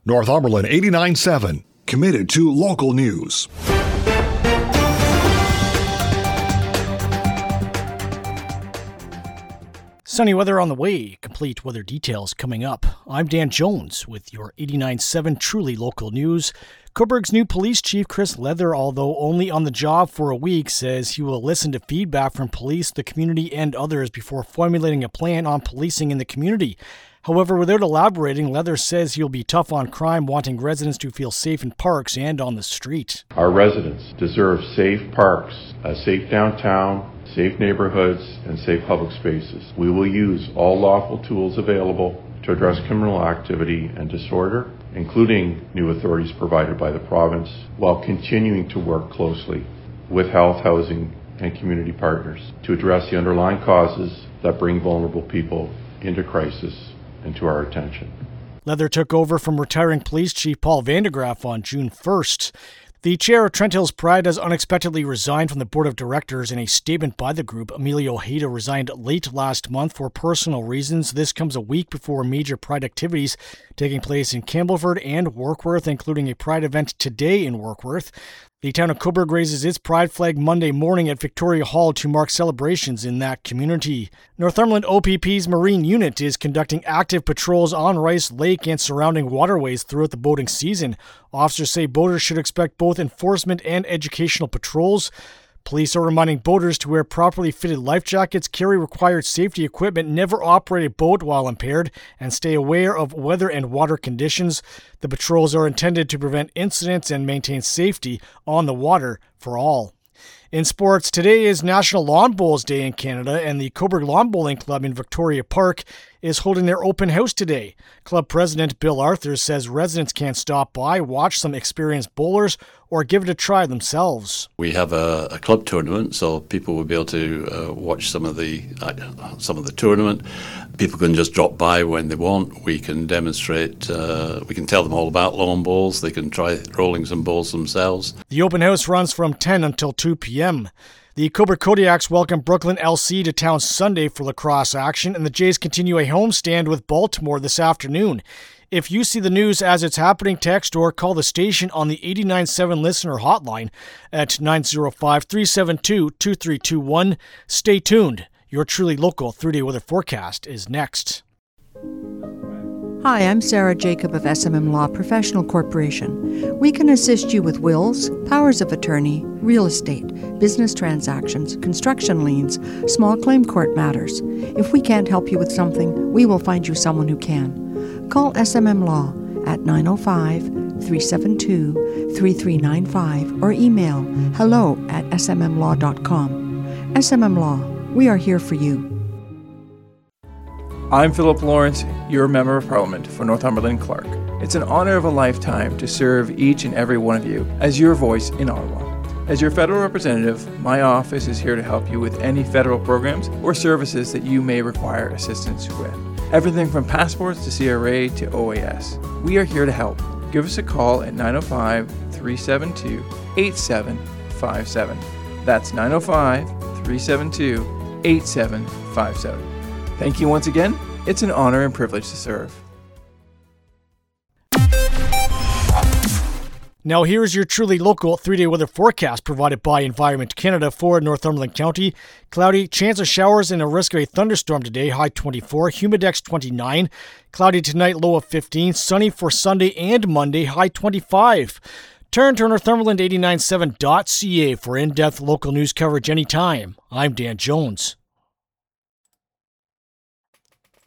Northumberland 89.7, committed to local news. Sunny weather on the way. Complete weather details coming up. I'm Dan Jones with your 89.7 truly local news. Cobourg's new police chief, Chris Leather, although only on the job for a week, says he will listen to feedback from police, the community, and others before formulating a plan on policing in the community. However, without elaborating, Leather says he'll be tough on crime, wanting residents to feel safe in parks and on the street. Our residents deserve safe parks, a safe downtown, safe neighborhoods, and safe public spaces. We will use all lawful tools available to address criminal activity and disorder, including new authorities provided by the province, while continuing to work closely with health, housing, and community partners to address the underlying causes that bring vulnerable people into crisis and to our attention. Leather took over from retiring police chief Paul Vandegraff on June 1st. The chair of Trent Hills Pride has unexpectedly resigned from the board of directors. In a statement by the group, Emilio Ojeda resigned late last month for personal reasons. This comes a week before major Pride activities taking place in Campbellford and Warkworth, including a Pride event today in Warkworth. The town of Cobourg raises its Pride flag Monday morning at Victoria Hall to mark celebrations in that community. Northumberland OPP's Marine Unit is conducting active patrols on Rice Lake and surrounding waterways throughout the boating season. Officers say boaters should expect both enforcement and educational patrols. Police are reminding boaters to wear properly fitted life jackets, carry required safety equipment, never operate a boat while impaired, and stay aware of weather and water conditions. The patrols are intended to prevent incidents and maintain safety on the water for all. In sports, today is National Lawn Bowls Day in Canada, and the Cobourg Lawn Bowling Club in Victoria Park is holding their open house today. Club president Bill Arthur says residents can stop by, watch some experienced bowlers, or give it a try themselves. We have a club tournament, so people will be able to watch some of the tournament. People can just drop by when they want. We can demonstrate, we can tell them all about lawn bowls. They can try rolling some bowls themselves. The open house runs from 10 until 2 p.m. The Cobourg Kodiaks welcome Brooklyn LC to town Sunday for lacrosse action, and the Jays continue a homestand with Baltimore this afternoon. If you see the news as it's happening, text or call the station on the 89.7 listener hotline at 905-372-2321. Stay tuned. Your truly local 3-day weather forecast is next. Hi, I'm Sarah Jacob of SMM Law Professional Corporation. We can assist you with wills, powers of attorney, real estate, business transactions, construction liens, small claim court matters. If we can't help you with something, we will find you someone who can. Call SMM Law at 905-372-3395 or email hello@smmlaw.com. SMM Law, we are here for you. I'm Philip Lawrence, your Member of Parliament for Northumberland Clark. It's an honor of a lifetime to serve each and every one of you as your voice in Ottawa. As your federal representative, my office is here to help you with any federal programs or services that you may require assistance with. Everything from passports to CRA to OAS. We are here to help. Give us a call at 905-372-8757. That's 905-372-8757. Thank you once again. It's an honor and privilege to serve. Now here's your truly local 3-day weather forecast provided by Environment Canada for Northumberland County. Cloudy, chance of showers and a risk of a thunderstorm today, high 24, humidex 29. Cloudy tonight, low of 15. Sunny for Sunday and Monday, high 25. Turn to Northumberland89.7.ca for in-depth local news coverage anytime. I'm Dan Jones.